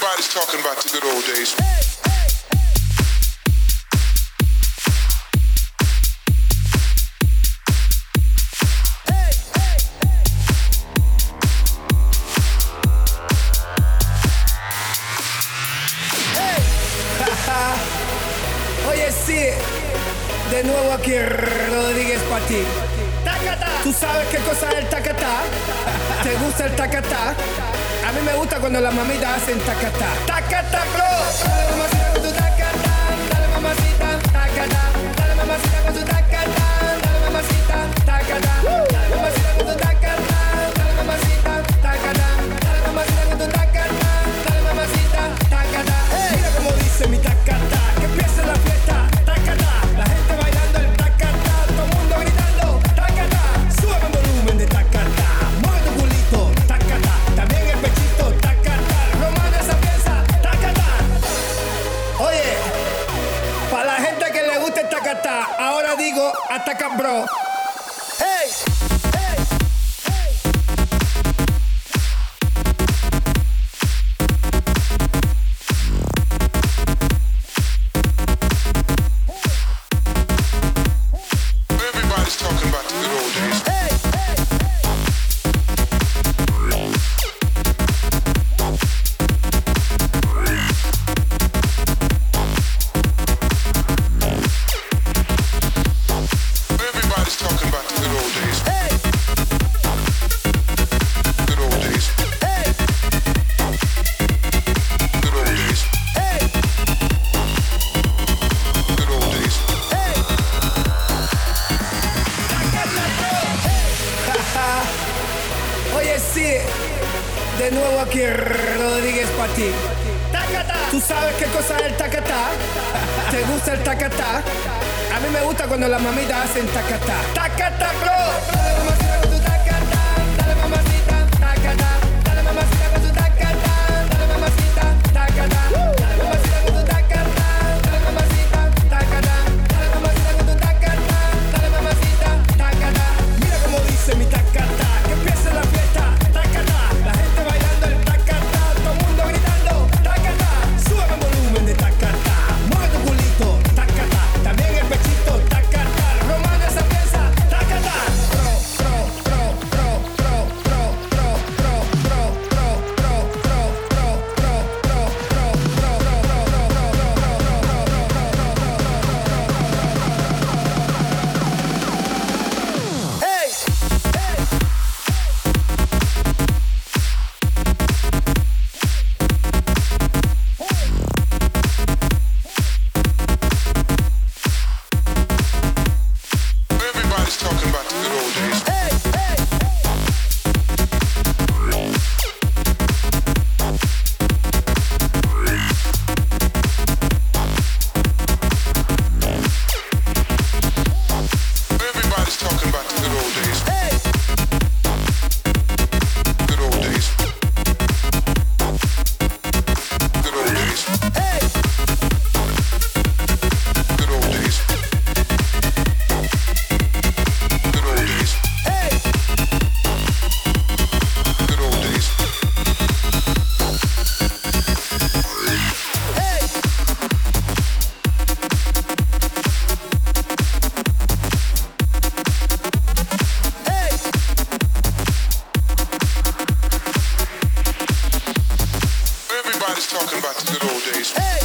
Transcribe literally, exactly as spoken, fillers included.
Everybody's talking about the good old days. Oye, sí, de nuevo aquí Rodríguez para ti. ¿Tú sabes qué cosa es el tacatá? ¿Te gusta el tacatá? A mí me gusta cuando las mamitas hacen tacatá. ¡Tacatá, bro! Dale mamacita con tu tacatá, dale mamacita, tacatá. Dale mamacita con tu tacatá, dale mamacita, tacatá. Dale mamacita con tu tacatá, dale mamacita, tacatá. Dale mamacita con tu tacatá, dale mamacita, tacatá. Mira cómo dice mi tacatá, que empiece la fiesta, tacatá. La gente bailando el tacatá, todo el mundo gritando, tacatá. Sube el volumen de tacatá, mueve tu culito, tacatá. También el pechito, tacatá. Romana esa pieza, tacatá. Oye, para la gente que le gusta el tacatá, ahora digo, ataca bro. Hey, hey, hey. Everybody's talking about the good old days. Hey, hey, Everybody's talking about the good old days. hey, Good old days. hey, Good old days. hey, Good old days. hey. Oye, sí, de nuevo aquí Rodríguez para ti. ¿Tú sabes qué cosa es el tacatá? ¿Te gusta el tacatá? A mí me gusta cuando las mamitas hacen tacatá. ¡Tacatá, bro! Dale mamacita con tu tacatá, dale mamacita, tacatá. Dale mamacita con tu tacatá, dale mamacita, tacatá. Dale mamacita con tu tacatá, dale mamacita, tacatá. Dale mamacita con tu tacatá, dale mamacita, tacatá. Mira cómo dice mi tacatá, que empiece la fiesta, tacatá. La gente bailando el tacatá, todo el mundo gritando, tacatá. Sube el volumen de tacatá, mueve tu culito, tacatá. También el pechito, tacatá. Romana esa pieza, tacatá. Pro, pro, pro, pro, pro, pro, pro, pro, pro, pro, pro, pro, pro, pro, pro, pro, pro. Hey, hey. Everybody's talking about the good old days. Hey, hey, Everybody's talking about the good old days. hey, Good old days. Good old days. hey. Good old days. Good old days. Hey, Good old days. hey. Hey, Everybody's talking about the good old days. hey.